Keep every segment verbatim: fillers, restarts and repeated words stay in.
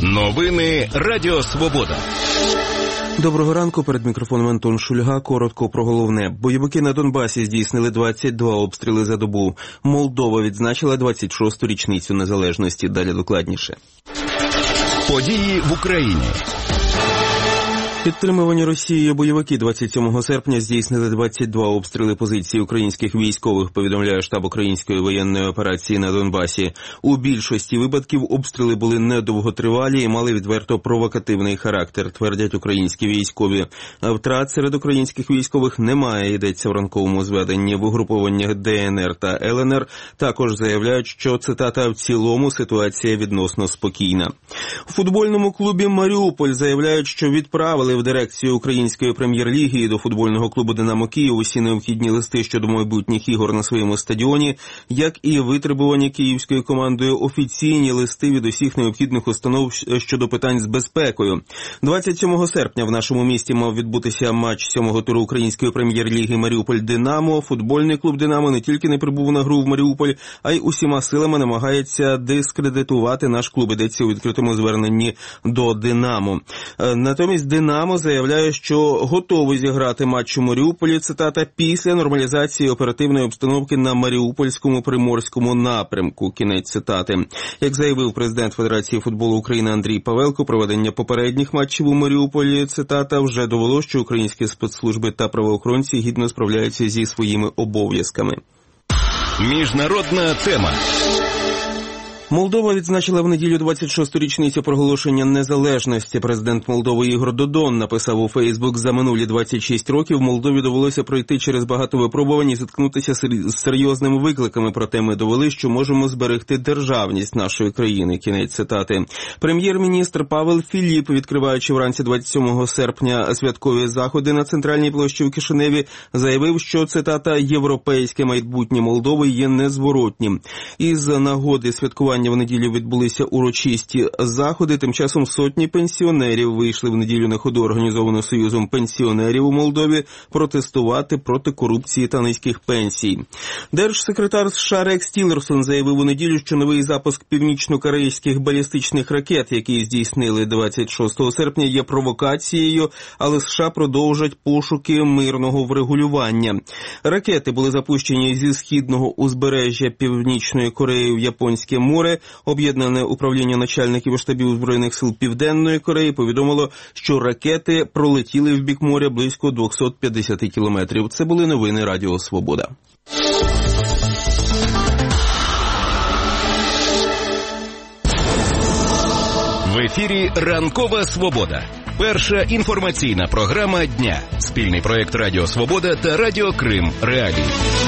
Новини Радіо Свобода. Доброго ранку, перед мікрофоном Антон Шульга. Коротко про головне. Бойовики на Донбасі здійснили двадцять два обстріли за добу. Молдова відзначила двадцять шосту річницю незалежності. Далі докладніше. Події в Україні. Підтримувані Росією бойовики двадцять сьомого серпня здійснили двадцять два обстріли позицій українських військових, повідомляє штаб української воєнної операції на Донбасі. У більшості випадків обстріли були недовготривалі і мали відверто провокативний характер, твердять українські військові. А втрат серед українських військових немає, йдеться в ранковому зведенні. В угрупованнях Де Ен Ер та Ел Ен Ер також заявляють, що, цитата, в цілому ситуація відносно спокійна. У футбольному клубі «Маріуполь» заявляють, що відправили в дирекцію української прем'єр-ліги і до футбольного клубу «Динамо Київ» усі необхідні листи щодо майбутніх ігор на своєму стадіоні, як і витребувані київською командою офіційні листи від усіх необхідних установ щодо питань з безпекою. двадцять сьомого серпня в нашому місті мав відбутися матч сьомого туру української прем'єр-ліги «Маріуполь-Динамо». Футбольний клуб «Динамо» не тільки не прибув на гру в Маріуполь, а й усіма силами намагається дискредитувати наш клуб, йдеться у відкритому зверненні до «Динамо». Натомість «Динамо» заявляє, що готовий зіграти матч у Маріуполі, цитата, після нормалізації оперативної обстановки на Маріупольському приморському напрямку, кінець цитати. Як заявив президент Федерації футболу України Андрій Павелко, проведення попередніх матчів у Маріуполі, цитата, вже довело, що українські спецслужби та правоохоронці гідно справляються зі своїми обов'язками. Міжнародна тема. Молдова відзначила в неділю двадцять шосту річницю проголошення незалежності. Президент Молдови Ігор Додон написав у Фейсбук: за минулі двадцять шість років Молдові довелося пройти через багато випробувань і зіткнутися з серйозними викликами, проте ми довели, що можемо зберегти державність нашої країни. Кінець цитати. Прем'єр-міністр Павел Філіп, відкриваючи вранці двадцять сьомого серпня святкові заходи на центральній площі у Кишиневі, заявив, що, цитата, європейське майбутнє Молдови є незворотнім. Із нагоди святкування в неділю відбулися урочисті заходи. Тим часом сотні пенсіонерів вийшли в неділю на ходу, організовану Союзом пенсіонерів у Молдові, протестувати проти корупції та низьких пенсій. Держсекретар США Рекс Тілерсон заявив у неділю, що новий запуск північно-корейських балістичних ракет, які здійснили двадцять шостого серпня, є провокацією, але США продовжать пошуки мирного врегулювання. Ракети були запущені зі східного узбережжя Північної Кореї в Японське море. Об'єднане управління начальників штабів Збройних сил Південної Кореї повідомило, що ракети пролетіли в бік моря близько двісті п'ятдесят кілометрів. Це були новини Радіо Свобода. В ефірі «Ранкова Свобода». Перша інформаційна програма дня. Спільний проєкт Радіо Свобода та Радіо Крим Реалії.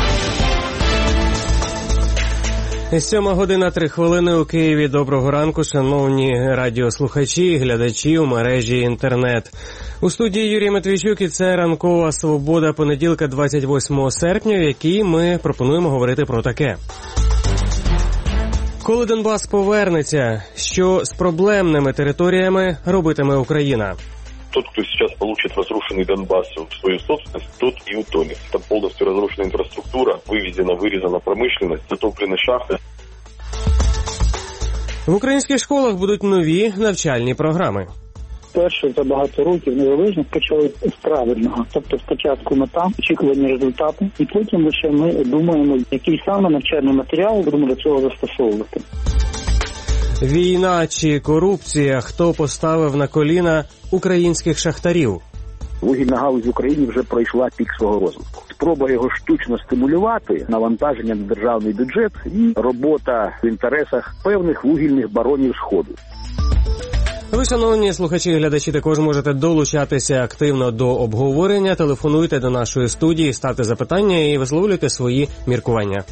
Сьома година, три хвилини у Києві. Доброго ранку, шановні радіослухачі і глядачі у мережі інтернет. У студії Юрій Матвійчук, і це «Ранкова Свобода» понеділка двадцять восьмого серпня, в якій ми пропонуємо говорити про таке. Коли Донбас повернеться, що з проблемними територіями робитиме Україна? Тот, кто сейчас получит разрушенный Донбасс в свою собственность, тот и утонет. Там полностью разрушена инфраструктура, вывезена, вырезана промышленность, затоплены шахты. В українських школах будуть нові навчальні програми. Перше за багато років незалежно почали з правильного. Тобто спочатку мета, очікування результату, і потім лише ми думаємо, який саме навчальний матеріал будемо до цього застосовувати. Війна чи корупція? Хто поставив на коліна українських шахтарів? Вугільна галузь в Україні вже пройшла пік свого розвитку. Спроба його штучно стимулювати, навантаження на державний бюджет і робота в інтересах певних вугільних баронів Сходу. Ви, шановні слухачі і глядачі, також можете долучатися активно до обговорення. Телефонуйте до нашої студії, ставте запитання і висловлюйте свої міркування.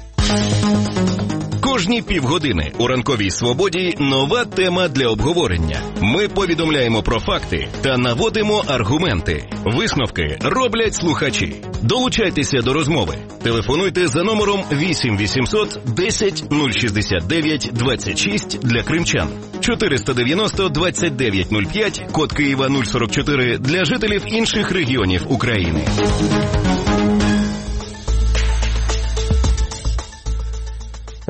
Кожні півгодини у «Ранковій Свободі» нова тема для обговорення. Ми повідомляємо про факти та наводимо аргументи. Висновки роблять слухачі. Долучайтеся до розмови. Телефонуйте за номером вісім вісімсот десять нуль шістдесят дев'ять двадцять шість для кримчан. чотириста дев'яносто двадцять дев'ять нуль п'ять, код Києва нуль сорок чотири для жителів інших регіонів України.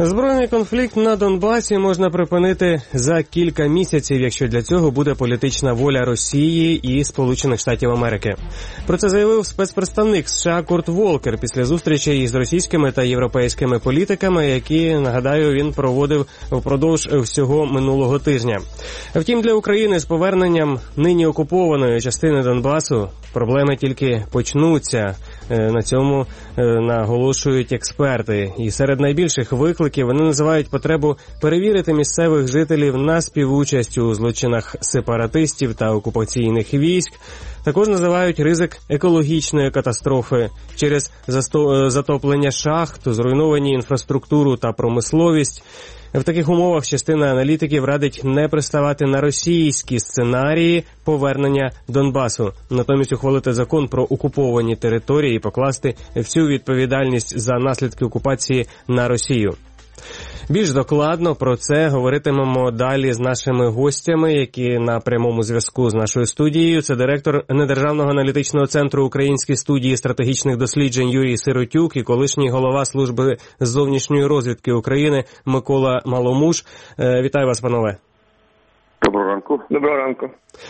Збройний конфлікт на Донбасі можна припинити за кілька місяців, якщо для цього буде політична воля Росії і Сполучених Штатів Америки. Про це заявив спецпредставник США Курт Волкер після зустрічі із російськими та європейськими політиками, які, нагадаю, він проводив впродовж всього минулого тижня. Втім, для України з поверненням нині окупованої частини Донбасу проблеми тільки почнуться. На цьому наголошують експерти. І серед найбільших викликів вони називають потребу перевірити місцевих жителів на співучасть у злочинах сепаратистів та окупаційних військ. Також називають ризик екологічної катастрофи через затоплення шахт, зруйновані інфраструктуру та промисловість. В таких умовах частина аналітиків радить не приставати на російські сценарії повернення Донбасу, натомість ухвалити закон про окуповані території і покласти всю відповідальність за наслідки окупації на Росію. Більш докладно про це говоритимемо далі з нашими гостями, які на прямому зв'язку з нашою студією. Це директор Недержавного аналітичного центру Української студії стратегічних досліджень Юрій Сиротюк і колишній голова Служби зовнішньої розвідки України Микола Маломуж. Вітаю вас, панове. Доброго ранку. Доброго ранку.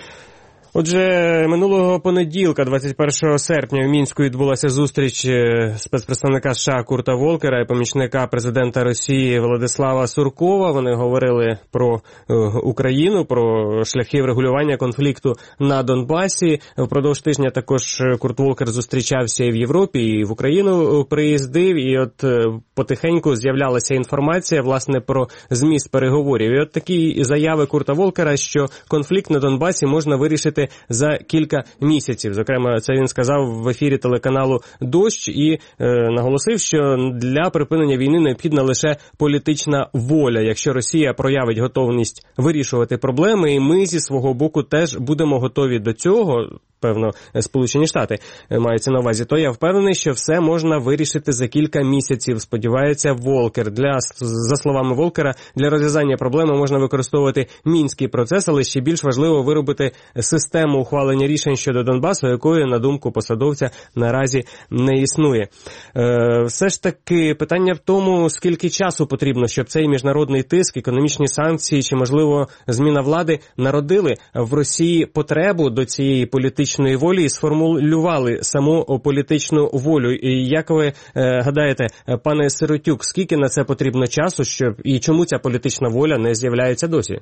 Отже, минулого понеділка, двадцять першого серпня, в Мінську відбулася зустріч спецпредставника США Курта Волкера і помічника президента Росії Владислава Суркова. Вони говорили про Україну, про шляхи врегулювання конфлікту на Донбасі. Впродовж тижня також Курт Волкер зустрічався і в Європі, і в Україну приїздив. І от потихеньку з'являлася інформація, власне, про зміст переговорів. І от такі заяви Курта Волкера, що конфлікт на Донбасі можна вирішити за кілька місяців. Зокрема, це він сказав в ефірі телеканалу «Дощ» і е, наголосив, що для припинення війни необхідна лише політична воля. Якщо Росія проявить готовність вирішувати проблеми, і ми зі свого боку теж будемо готові до цього, певно, Сполучені Штати мається на увазі, то я впевнений, що все можна вирішити за кілька місяців, сподівається Волкер. Для, за словами Волкера, для розв'язання проблеми можна використовувати мінський процес, але ще більш важливо виробити систему ухвалення рішень щодо Донбасу, якої, на думку посадовця, наразі не існує. Е, все ж таки, питання в тому, скільки часу потрібно, щоб цей міжнародний тиск, економічні санкції чи, можливо, зміна влади народили в Росії потребу до цієї політичної волі і сформулювали саму політичну волю. І як ви е, гадаєте, пане Сиротюк, скільки на це потрібно часу, щоб і чому ця політична воля не з'являється досі?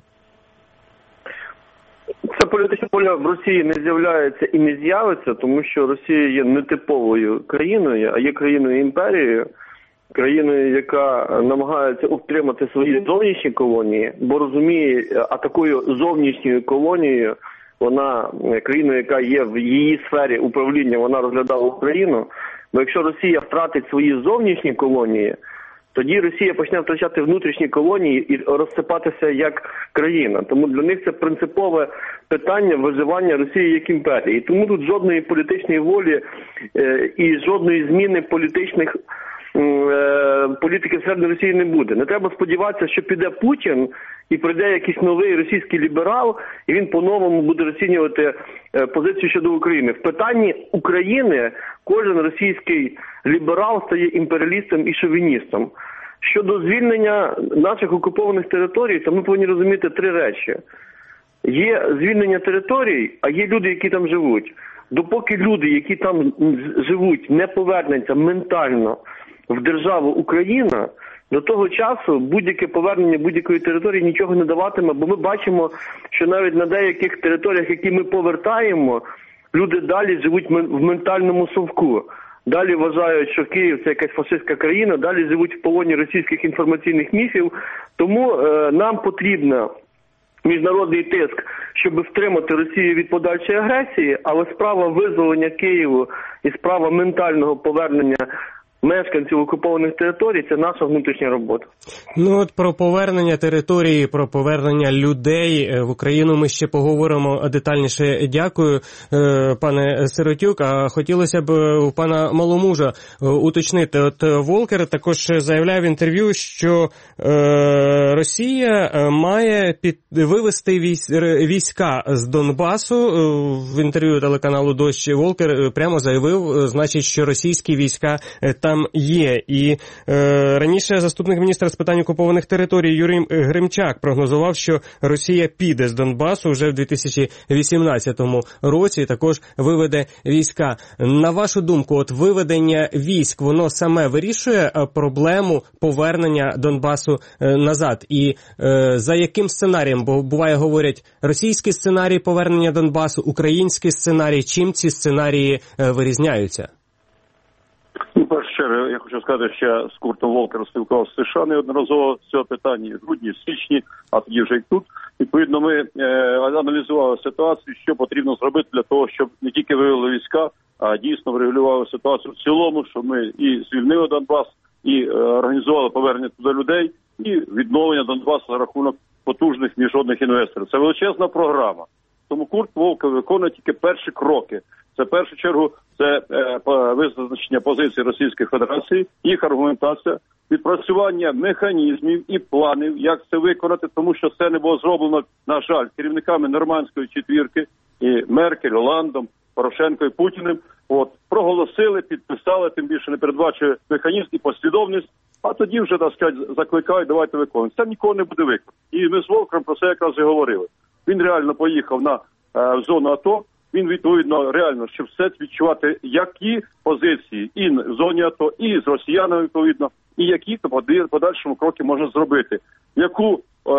Ця політична воля в Росії не з'являється і не з'явиться, тому що Росія є нетиповою країною, а є країною-імперією, країною, яка намагається утримати свої зовнішні колонії, бо розуміє, а такою зовнішньою колонією вона, країна, яка є в її сфері управління, вона розглядала Україну. Бо якщо Росія втратить свої зовнішні колонії, тоді Росія почне втрачати внутрішні колонії і розсипатися як країна. Тому для них це принципове питання виживання Росії як імперії. І тому тут жодної політичної волі е, і жодної зміни політичних е, політики всередині Росії не буде. Не треба сподіватися, що піде Путін і прийде якийсь новий російський ліберал, і він по-новому буде розцінювати е, позицію щодо України. В питанні України кожен російський ліберал стає імперіалістом і шовіністом. Щодо звільнення наших окупованих територій, то ми повинні розуміти три речі. Є звільнення територій, а є люди, які там живуть. Допоки люди, які там живуть, не повернуться ментально в державу Україна, до того часу будь-яке повернення будь-якої території нічого не даватиме, бо ми бачимо, що навіть на деяких територіях, які ми повертаємо, люди далі живуть в ментальному совку. Далі вважають, що Київ – це якась фашистська країна, далі живуть в полоні російських інформаційних міфів. Тому е, нам потрібно міжнародний тиск, щоб втримати Росію від подальшої агресії, але справа визволення Києву і справа ментального повернення мешканців окупованих територій – це наша внутрішня робота. Ну от про повернення території, про повернення людей в Україну ми ще поговоримо детальніше. Дякую, пане Сиротюк. А хотілося б у пана Маломужа уточнити. От Волкер також заявляв в інтерв'ю, що е, Росія має під вивести війська з Донбасу. В інтерв'ю телеканалу «Дощ» Волкер прямо заявив, значить, що російські війська там є. І е, раніше заступник міністра з питань окупованих територій Юрій Гримчак прогнозував, що Росія піде з Донбасу вже в дві тисячі вісімнадцятому році і також виведе війська. На вашу думку, от виведення військ, воно саме вирішує проблему повернення Донбасу назад? І е, за яким сценарієм? Бо буває говорять, російський сценарій повернення Донбасу, український сценарій. Чим ці сценарії е, вирізняються? Ну, перше чергу, я хочу сказати, що я з Куртом Волкером спілкувався з США неодноразово з цього питання в грудні, в січні, а тоді вже і тут. Відповідно, ми е, аналізували ситуацію, що потрібно зробити для того, щоб не тільки вивели війська, а дійсно врегулювали ситуацію в цілому, щоб ми і звільнили Донбас, і е, організували повернення туди людей, і відновлення Донбасу за рахунок потужних міжнародних інвесторів. Це величезна програма. Тому Курт Волкер виконує тільки перші кроки. Це в першу чергу це е, визначення позиції Російської Федерації, їх аргументація, відпрацювання механізмів і планів, як це виконати, тому що це не було зроблено, на жаль, керівниками нормандської четвірки, і Меркель, Оландом, Порошенко і Путіним. От, проголосили, підписали, тим більше не передбачує механізм і послідовність, а тоді вже, так сказати, закликають, давайте виконувати. Це нікого не буде виконати. І ми з Волкером про це якраз і говорили. Він реально поїхав на е, зону АТО, він, відповідно, реально, щоб все відчувати, які позиції і в зоні АТО, і з росіянами, відповідно, і які в подальшому кроки можна зробити. Яку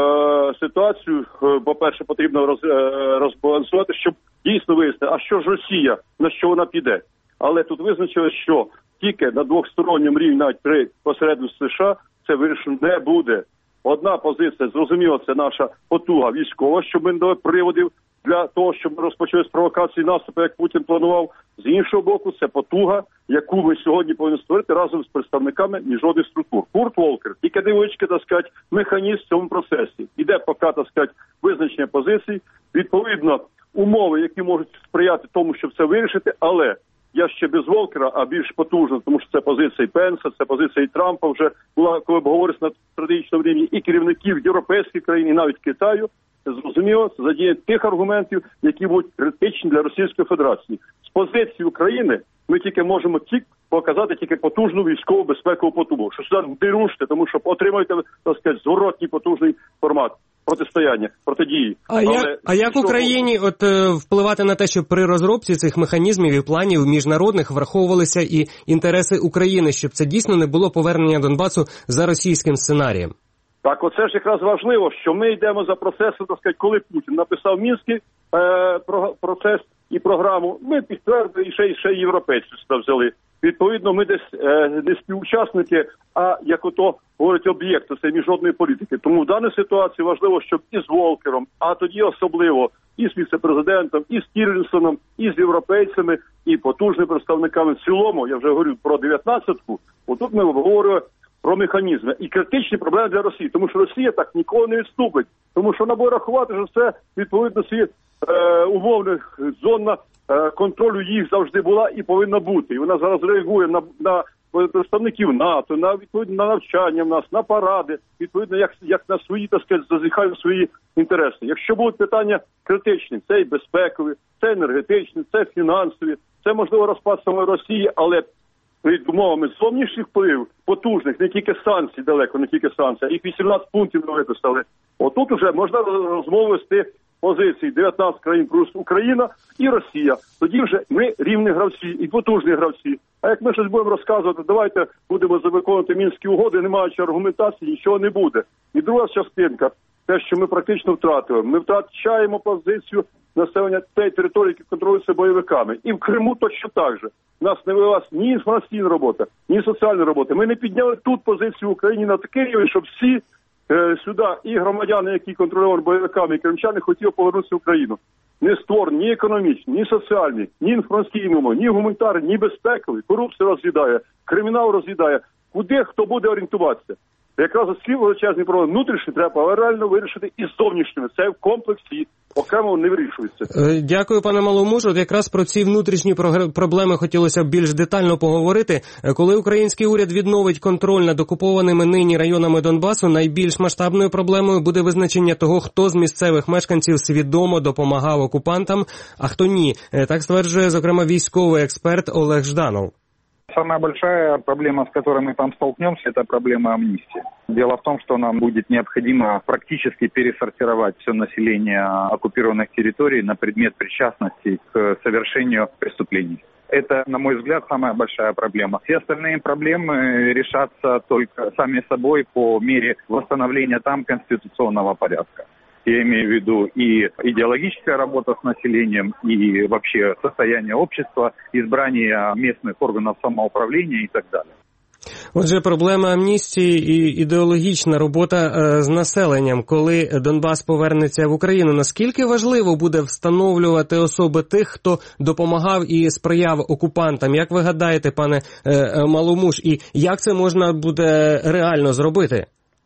е, ситуацію, е, по-перше, потрібно роз, е, розбалансувати, щоб дійсно вияснити, а що ж Росія, на що вона піде. Але тут визначилось, що тільки на двосторонньому рівні, навіть при посередництві США, це вирішено не буде. Одна позиція, зрозуміло, це наша потуга військова, щоб ми не дали приводів для того, щоб розпочались провокації наступу, як Путін планував. З іншого боку, це потуга, яку ми сьогодні повинні створити разом з представниками міжнародних структур. Курт Волкер, тільки невеличкий, так сказати, механізм в цьому процесі. Іде поки, так сказати, визначення позицій, відповідно, умови, які можуть сприяти тому, щоб це вирішити, але я ще без Волкера, а більш потужно, тому що це позиція і Пенса, це позиція і Трампа вже була, коли б говориться на стратегічному рівні, і керівників європейських країн, і навіть Китаю. Зрозуміло, це задіє тих аргументів, які будуть критичні для Російської Федерації. З позиції України ми тільки можемо тільки показати тільки потужну військову безпекову потугу, що сюди не руште, тому що отримаєте, так сказати, зворотній потужний формат протистояння, протидії. А, Але, як, а як Україні от е, впливати на те, щоб при розробці цих механізмів і планів міжнародних враховувалися і інтереси України, щоб це дійсно не було повернення Донбасу за російським сценарієм? Так, оце ж якраз важливо, що ми йдемо за процесом, так сказати, коли Путін написав Мінський е, про, процес і програму, ми підтвердили, і ще, і ще європейці сюди взяли. Відповідно, ми десь е, не співучасники, а, як ото говорять, об'єкти цієї міжнародної політики. Тому в даній ситуації важливо, щоб і з Волкером, а тоді особливо і з віце-президентом, і з Тірлісоном, і з європейцями, і потужними представниками в цілому, я вже говорю про дев'ятнадцятку, отут ми обговорюємо про механізми і критичні проблеми для Росії, тому що Росія так ніколи не відступить, тому що вона буде рахувати, що це відповідно ці е, умовних зона е, контролю їх завжди була і повинна бути. І вона зараз реагує на, на представників НАТО, на відповідно на навчання в нас, на паради, відповідно як, як на свої, так сказати, зазіхають свої інтереси. Якщо будуть питання критичні, це і безпекові, це енергетичні, це фінансові, це можливо розпад самої Росії, але перед умовами зовнішніх впливів, потужних, не тільки санкцій далеко, не тільки санкцій, а їх вісімнадцять пунктів не виписали. Отут уже можна розмову вести позиції дев'ятнадцять країн плюс Україна і Росія. Тоді вже ми рівні гравці і потужні гравці. А як ми щось будемо розказувати, давайте будемо виконувати Мінські угоди, не маючи аргументації, нічого не буде. І друга частинка, те, що ми практично втратили. Ми втрачаємо позицію населення тієї території, які контролюються бойовиками. І в Криму точно так же. У нас не велась ні інформаційна робота, ні соціальна робота. Ми не підняли тут позицію в Україні на такий рівень, щоб всі е, сюди, і громадяни, які контролювали бойовиками, і кримчани, хотіли повернутися в Україну. Не створені ні економічні, ні соціальні, ні інформаційні умови, ні гуманітарні, ні безпекові. Корупція роз'їдає, кримінал роз'їдає. Куди хто буде орієнтуватися? Якраз усі величезні проблеми внутрішні треба реально вирішити і зовнішніми. Це в комплексі, окремо не вирішується. Дякую, пане Маломуж. От якраз про ці внутрішні проблеми хотілося б більш детально поговорити. Коли український уряд відновить контроль над окупованими нині районами Донбасу, найбільш масштабною проблемою буде визначення того, хто з місцевих мешканців свідомо допомагав окупантам, а хто ні. Так стверджує, зокрема, військовий експерт Олег Жданов. Самая большая проблема, с которой мы там столкнемся, это проблема амнистии. Дело в том, что нам будет необходимо практически пересортировать все население оккупированных территорий на предмет причастности к совершению преступлений. Это, на мой взгляд, самая большая проблема. Все остальные проблемы решатся только сами собой по мере восстановления там конституционного порядка. Я имею в виду и идеологическая работа с населением, и вообще состояние общества, избрание местных органов самоуправления и так далее. Отже, проблема амністії і ідеологічна робота е, з населенням, коли Донбас повернеться в Україну. Наскільки важливо буде встановлювати особи тих, хто допомагав і сприяв окупантам? Як ви гадаєте, пане е, Маломуж, і як це можна буде реально зробити?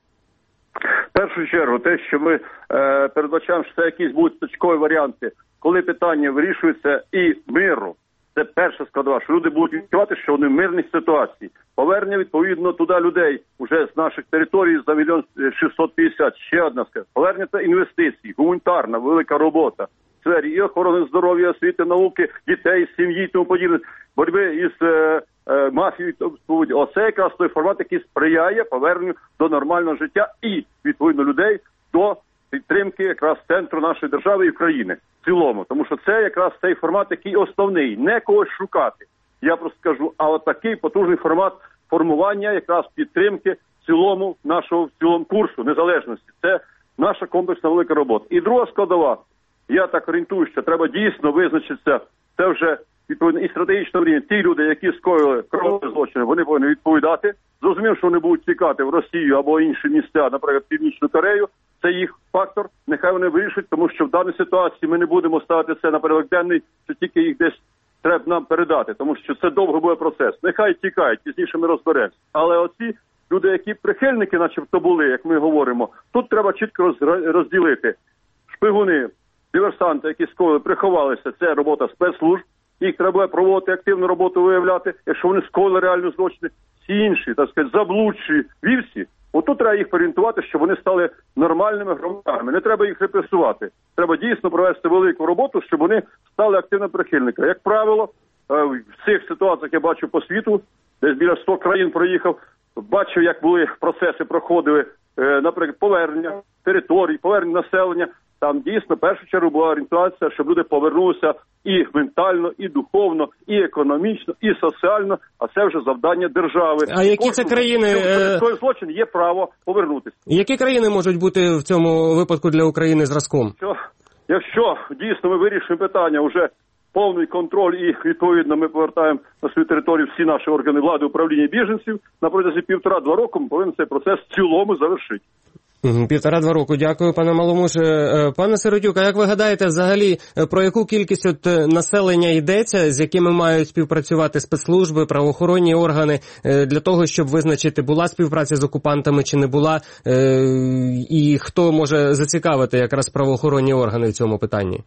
В першу чергу, те, що ми е, передбачаємо, що це якісь будуть точкові варіанти, коли питання вирішується і миру, це перша складова, що люди будуть відчувати, що вони в мирній ситуації. Повернення, відповідно, туди людей вже з наших територій за мільйон шістсот п'ятдесят, ще одна скажу. Повернення – це інвестиції, гуманітарна, велика робота в сфері і охорони здоров'я, освіти, науки, дітей, сім'ї і тому подібне, боротьби із е, е, мафією. Оце якраз той формат, який сприяє поверненню до нормального життя і, відповідно, людей до підтримки якраз центру нашої держави і країни в цілому. Тому що це якраз цей формат, який основний, не когось шукати. Я просто скажу, а от такий потужний формат формування якраз підтримки в цілому нашого в цілому курсу незалежності. Це наша комплексна велика робота. І друга складова, я так орієнтую, що треба дійсно визначитися, це вже відповідно і стратегічно рівні. Ті люди, які скоїли кровні злочини, вони повинні відповідати. Зрозумів, що вони будуть тікати в Росію або інші місця, наприклад, Північну Корею. Це їх фактор, нехай вони вирішать, тому що в даній ситуації ми не будемо ставити це на порядок денний, що тільки їх десь треба нам передати, тому що це довго буде процес. Нехай тікають, пізніше ми розберемося. Але оці люди, які прихильники начебто були, як ми говоримо, тут треба чітко розділити. Шпигуни, диверсанти, які скоїли, приховалися, це робота спецслужб, їх треба проводити активну роботу, виявляти, якщо вони скоїли реальні злочини. Всі інші, так сказати, заблудші вівці, отут треба їх орієнтувати, щоб вони стали нормальними громадянами. Не треба їх репресувати. Треба дійсно провести велику роботу, щоб вони стали активними прихильниками. Як правило, в цих ситуаціях я бачу по світу, десь біля сто країн проїхав, бачив, як були процеси, проходили, наприклад, повернення територій, повернення населення. Там дійсно в першу чергу була орієнтація, щоб люди повернулися і ментально, і духовно, і економічно, і соціально, а це вже завдання держави. А які це країни? Той злочин є право повернутися. Які країни можуть бути в цьому випадку для України зразком? Якщо, якщо дійсно ми вирішуємо питання, вже повний контроль і відповідно ми повертаємо на свою територію всі наші органи влади, управління біженців, на протязі півтора-два року ми повинні цей процес в цілому завершити. Півтора-два року. Дякую, пане Маломуж. Пане Сиротюк, а як ви гадаєте, взагалі, про яку кількість от населення йдеться, з якими мають співпрацювати спецслужби, правоохоронні органи, для того, щоб визначити, була співпраця з окупантами чи не була, і хто може зацікавити якраз правоохоронні органи в цьому питанні?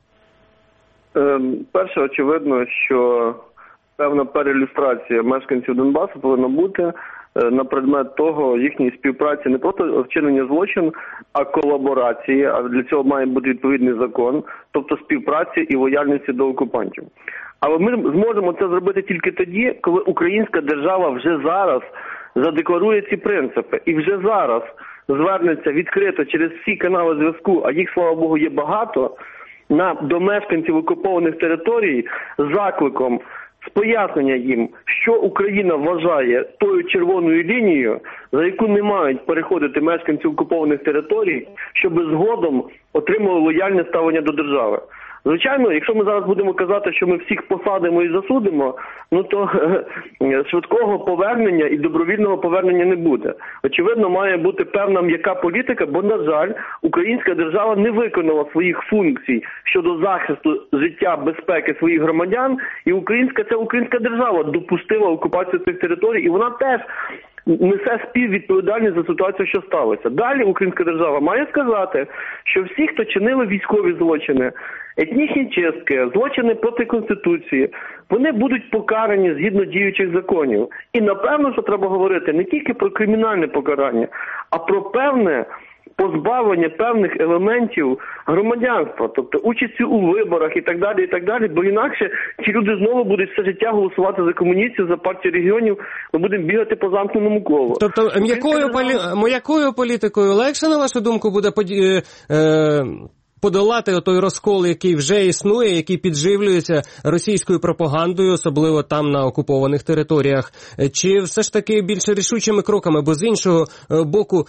Перше, очевидно, що певна переілюстрація мешканців Донбасу повинна бути на предмет того їхньої співпраці, не просто вчинення злочину, а колаборації, а для цього має бути відповідний закон, тобто співпраці і лояльності до окупантів. Але ми зможемо це зробити тільки тоді, коли українська держава вже зараз задекларує ці принципи і вже зараз звернеться відкрито через всі канали зв'язку, а їх, слава Богу, є багато, на до мешканців окупованих територій з закликом, з пояснення їм, що Україна вважає тою червоною лінією, за яку не мають переходити мешканці окупованих територій, щоб згодом отримали лояльне ставлення до держави. Звичайно, якщо ми зараз будемо казати, що ми всіх посадимо і засудимо, ну то швидкого повернення і добровільного повернення не буде. Очевидно, має бути певна м'яка політика, бо, на жаль, українська держава не виконала своїх функцій щодо захисту життя, безпеки своїх громадян, і українська, ця українська держава допустила окупацію цих територій, і вона теж несе співвідповідальність за ситуацію, що сталося. Далі українська держава має сказати, що всі, хто чинили військові злочини, етнічні чистки, злочини проти Конституції, вони будуть покарані згідно діючих законів. І напевно, що треба говорити не тільки про кримінальне покарання, а про певне позбавлення певних елементів громадянства, тобто участі у виборах і так далі, і так далі, бо інакше ці люди знову будуть все життя голосувати за комуністів, за партію регіонів, ми будемо бігати по замкненому колу. Тобто м'якою полі... м'якою політикою легше, на вашу думку, буде поді... е... подолати той розкол, який вже існує, який підживлюється російською пропагандою, особливо там на окупованих територіях, чи все ж таки більш рішучими кроками? Бо з іншого боку,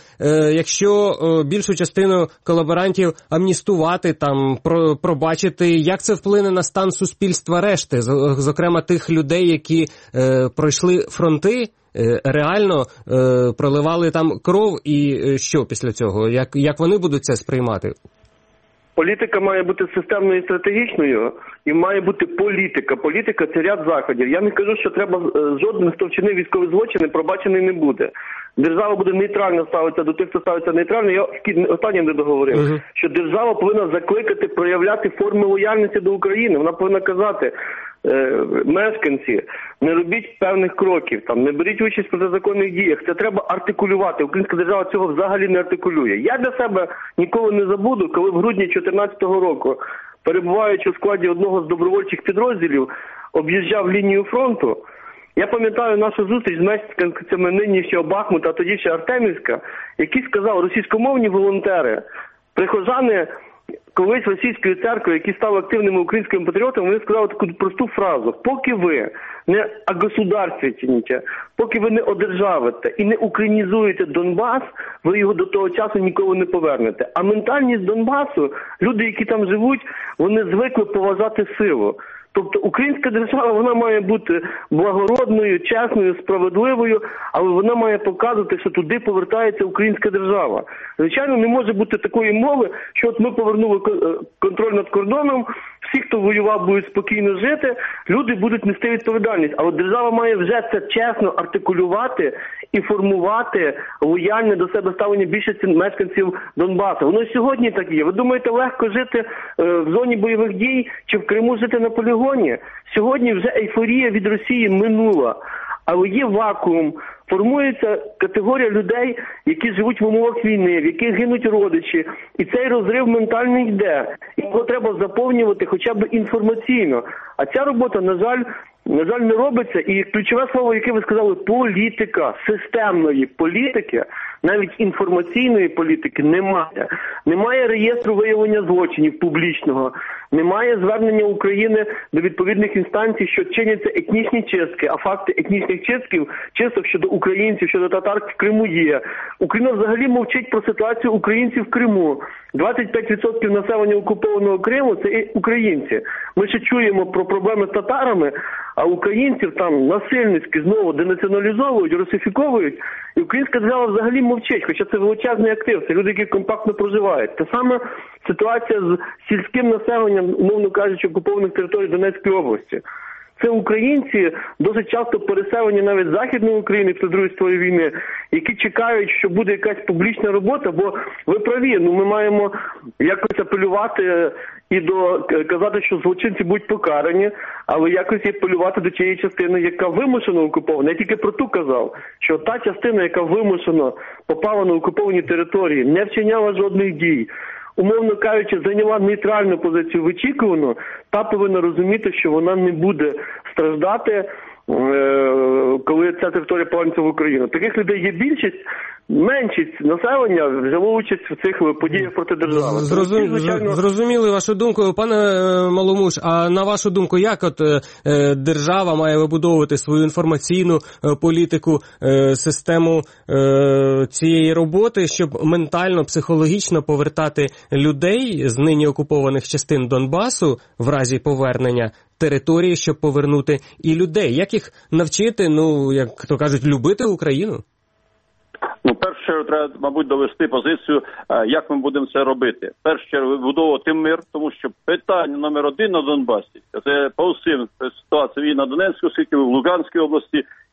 якщо більшу частину колаборантів амністувати, там пробачити, як це вплине на стан суспільства решти, зокрема тих людей, які пройшли фронти, реально проливали там кров, і що після цього? Як, як вони будуть це сприймати? Політика має бути системною і стратегічною, і має бути політика. Політика – це ряд заходів. Я не кажу, що треба жоден, хто вчинив військові злочини, пробачений не буде. Держава буде нейтрально ставитися до тих, хто ставиться нейтрально. Я останнім не договорив, uh-huh. що держава повинна закликати, проявляти форми лояльності до України. Вона повинна казати, е, мешканці, не робіть певних кроків, там, не беріть участь в протизаконних діях. Це треба артикулювати. Українська держава цього взагалі не артикулює. Я для себе ніколи не забуду, коли в грудні дві тисячі чотирнадцятого року, перебуваючи у складі одного з добровольчих підрозділів, об'їжджав лінію фронту. Я пам'ятаю нашу зустріч з мешканцями нинішнього Бахмута, а тоді ще Артемівська, які сказали російськомовні волонтери, прихожани колись російської церкви, які стали активними українськими патріотами, вони сказали таку просту фразу: поки ви не огосударствуєте, поки ви не одержавите і не українізуєте Донбас, ви його до того часу ніколи не повернете. А ментальність Донбасу, люди, які там живуть, вони звикли поважати силу. Тобто українська держава, вона має бути благородною, чесною, справедливою, але вона має показувати, що туди повертається українська держава. Звичайно, не може бути такої мови, що от ми повернули контроль над кордоном, всі, хто воював, будуть спокійно жити, люди будуть нести відповідальність. Але держава має вже це чесно артикулювати і формувати лояльне до себе ставлення більшості мешканців Донбасу. Воно сьогодні так є. Ви думаєте, легко жити в зоні бойових дій чи в Криму жити на полігоні? Сьогодні вже ейфорія від Росії минула, але є вакуум. Формується категорія людей, які живуть в умовах війни, в яких гинуть родичі. І цей розрив ментальний йде. Його треба заповнювати хоча б інформаційно. А ця робота, на жаль, на жаль, не робиться. І ключове слово, яке ви сказали, політика, системної політики, навіть інформаційної політики немає. Немає реєстру виявлення злочинів публічного, немає звернення України до відповідних інстанцій, що чиняться етнічні чистки, а факти етнічних чистків, чисток щодо українців, щодо татар в Криму є. Україна взагалі мовчить про ситуацію українців в Криму. двадцять п'ять відсотків населення окупованого Криму – це і українці. Ми ще чуємо про проблеми з татарами, а українців там насильницьки знову денаціоналізовують, русифіковують. І українська держава взагалі мовчить, хоча це величезний актив, це люди, які компактно проживають. Те саме ситуація з сільським населенням, умовно кажучи, окупованих територій Донецької області. Це українці, досить часто переселені навіть з Західної України після Другої світової війни, які чекають, що буде якась публічна робота, бо ви праві, ну ми маємо якось апелювати і до казати, що злочинці будуть покарані, але якось і апелювати до тієї частини, яка вимушено окупована. Я тільки про ту казав, що та частина, яка вимушено попала на окуповані території, не вчиняла жодних дій, умовно кажучи, зайняла нейтральну позицію вичікувану, та повинна розуміти, що вона не буде страждати, коли ця територія повернеться в Україну. Таких людей є більшість, меншість населення взяло участь в цих подіях проти держави. Зрозум... Звичайно... Зрозуміли вашу думку. Пане Маломуш, а на вашу думку, як от держава має вибудовувати свою інформаційну політику, систему цієї роботи, щоб ментально, психологічно повертати людей з нині окупованих частин Донбасу в разі повернення території, щоб повернути і людей? Як їх навчити, ну, як то кажуть, любити Україну? Ну, перше чергу, треба, мабуть, довести позицію, як ми будемо це робити. Перше чергу, вибудовувати мир, тому що питання номер один на Донбасі – це по всім ситуації і на Донецькій, оскільки в Луганській області,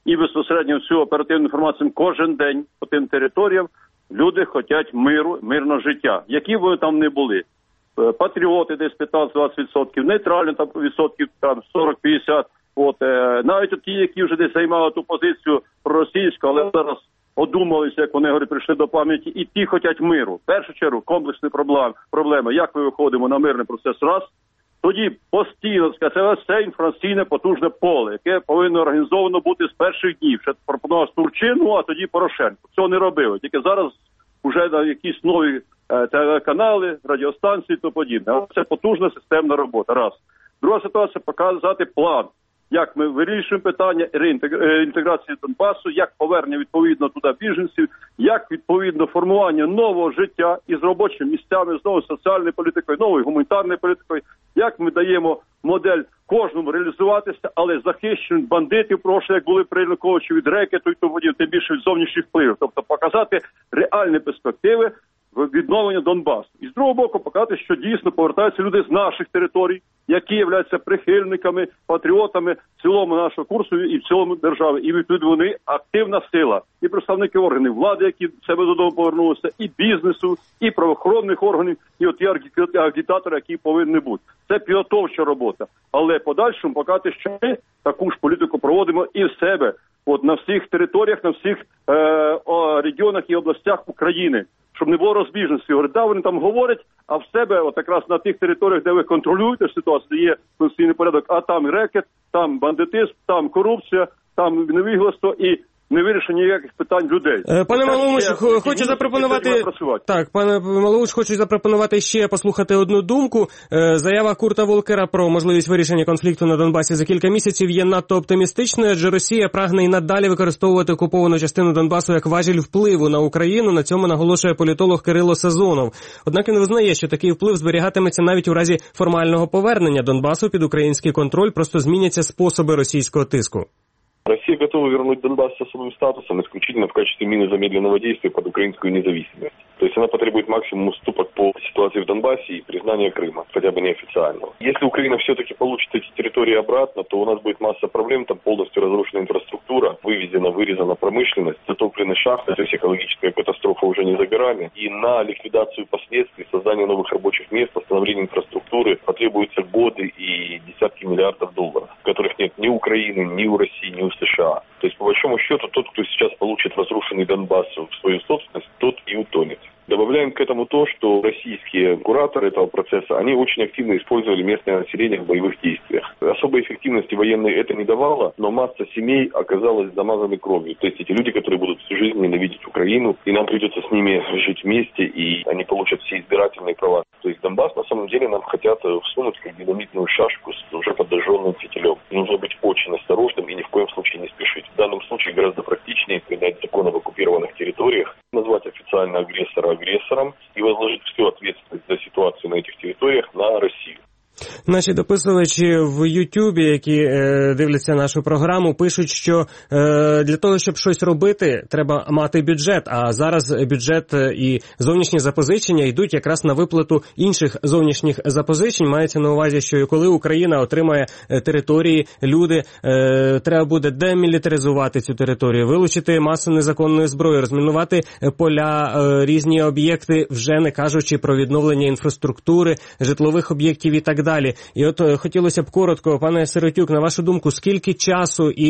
і безпосередньо всю оперативну інформацію кожен день по тим територіям. Люди хочуть миру, мирного життя, які б вони там не були. Патріоти десь п'ятнадцять-двадцять відсотків, нейтральні там відсотків там сорок-п'ятдесят. От, е, навіть ті, які вже десь займали ту позицію проросійську, але зараз одумалися, як вони говорять, прийшли до пам'яті, і ті хочуть миру. В першу чергу комплексні проблеми, проблеми, як ми виходимо на мирний процес раз. Тоді постійно, це все інформаційне потужне поле, яке повинно організовано бути з перших днів. Ще пропонував Турчину, а тоді Порошенко. Цього не робили. Тільки зараз вже на якісь нові е, телеканали, радіостанції і тому подібне. Це потужна системна робота. Раз. Друга ситуація – показати план. Як ми вирішуємо питання реінтеграції Донбасу, як повернення відповідно туди біженців, як відповідно формування нового життя із робочими місцями, з новою соціальною політикою, новою гуманітарною політикою, як ми даємо модель кожному реалізуватися, але захищені бандитів, прошу, як були при Януковичі від рекету і тому, тим більше від зовнішніх впливів. Тобто показати реальні перспективи відновлення Донбасу. І з другого боку показати, що дійсно повертаються люди з наших територій, які являються прихильниками, патріотами в цілому нашого курсу і в цілому держави. І відповідно вони активна сила. І представники органів влади, які в себе додому повернулися, і бізнесу, і правоохоронних органів, і от ті агітатори, які повинні бути. Це підготовча робота. Але подальшому показати, що ми таку ж політику проводимо і в себе, от на всіх територіях, на всіх е, о, регіонах і областях України. Щоб не було розбіжності. Говорить, да, вони там говорять, а в себе, от якраз на тих територіях, де ви контролюєте ситуацію, є конституційний порядок, а там рекет, там бандитизм, там корупція, там невігластво і не вирішення ніяких питань людей. Пане Малоуш, хочу запропонувати... Так, пане Малоуш, хочу запропонувати ще послухати одну думку. Заява Курта Волкера про можливість вирішення конфлікту на Донбасі за кілька місяців є надто оптимістичною, адже Росія прагне і надалі використовувати окуповану частину Донбасу як важіль впливу на Україну. На цьому наголошує політолог Кирило Сазонов. Однак він визнає, що такий вплив зберігатиметься навіть у разі формального повернення Донбасу під український контроль, просто зміняться способи російського тиску. Россия готова вернуть Донбасс с особым статусом исключительно в качестве мины замедленного действия под украинскую независимость. То есть она потребует максимум уступок по ситуации в Донбассе и признания Крыма, хотя бы неофициального. Если Украина все-таки получит эти территории обратно, то у нас будет масса проблем, там полностью разрушена инфраструктура, вывезена, вырезана промышленность, затоплены шахты, то есть экологическая катастрофа уже не за горами. И на ликвидацию последствий, создание новых рабочих мест, восстановление инфраструктуры потребуются годы и десятки миллиардов долларов, которых нет ни у Украины, ни у России, ни у США. То есть, по большому счету, тот, кто сейчас получит разрушенный Донбасс в свою собственность, тот и утонет. Добавляем к этому то, что российские кураторы этого процесса, они очень активно использовали местное население в боевых действиях. Особой эффективности военной это не давало, но масса семей оказалась замазанной кровью. То есть эти люди, которые будут всю жизнь ненавидеть Украину, и нам придется с ними жить вместе, и они получат все избирательные права. То есть Донбасс на самом деле нам хотят всунуть как динамитную шашку с уже подожженным фитилем. Нужно быть очень осторожным и ни в коем случае не спешить. В данном случае гораздо практичнее принять закон об оккупированных территориях, назвать официально агрессора агрессором и возложить всю ответственность за ситуацию на этих территориях на Россию. Наші дописувачі в Ютубі, які е, дивляться нашу програму, пишуть, що е, для того, щоб щось робити, треба мати бюджет, а зараз бюджет і зовнішні запозичення йдуть якраз на виплату інших зовнішніх запозичень. Мається на увазі, що коли Україна отримає території, люди, е, треба буде демілітаризувати цю територію, вилучити масу незаконної зброї, розмінувати поля, е, різні об'єкти, вже не кажучи про відновлення інфраструктури, житлових об'єктів і так далі. Далі. І от хотілося б коротко, пане Сиротюк, на вашу думку, скільки часу і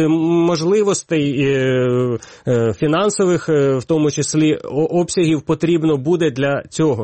можливостей е, е, фінансових, е, в тому числі обсягів, потрібно буде для цього?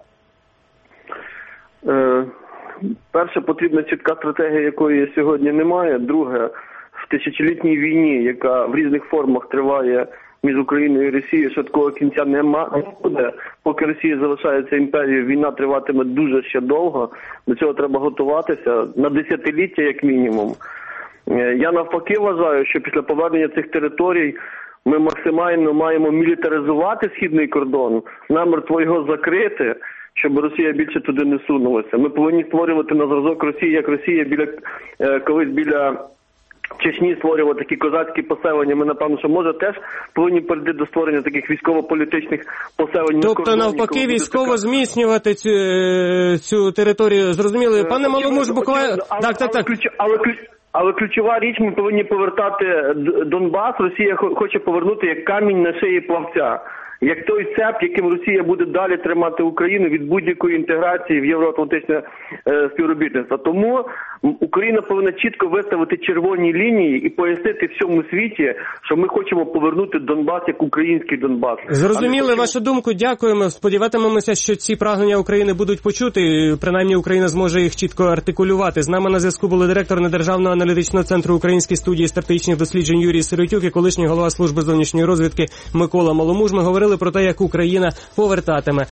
Е, перше, потрібна чітка стратегія, якої сьогодні немає. Друге, в тисячолітній війні, яка в різних формах триває між Україною і Росією, швидкого кінця немає. Поки Росія залишається імперією, війна триватиме дуже ще довго. До цього треба готуватися на десятиліття, як мінімум. Я навпаки вважаю, що після повернення цих територій ми максимально маємо мілітаризувати східний кордон, намертво його закрити, щоб Росія більше туди не сунулася. Ми повинні створювати на зразок Росії, як Росія біля колись біля Чечні створювати такі козацькі поселення. Ми, напевно, що може теж повинні перейти до створення таких військово-політичних поселень. Тобто, навпаки, військово така... зміцнювати цю, цю територію. Зрозуміли? Пане Маломуш, буквально... Але, так, так, але, так. Ключ... але, ключ... Але ключова річ, ми повинні повертати Донбас. Росія хоче повернути як камінь на шиї плавця. Як той цеп, яким Росія буде далі тримати Україну від будь-якої інтеграції в євроатлантичне е, співробітництво. Тому Україна повинна чітко виставити червоні лінії і пояснити всьому світі, що ми хочемо повернути Донбас як український Донбас. Зрозуміли хочемо... вашу думку, дякуємо. Сподіватимемося, що ці прагнення України будуть почути, принаймні Україна зможе їх чітко артикулювати. З нами на зв'язку були директор Недержавного аналітичного центру Української студії стратегічних досліджень Юрій Сиротюк і колишній голова служби зовнішньої розвідки Микола Маломуж. Ми говорили про те, як Україна повертатиме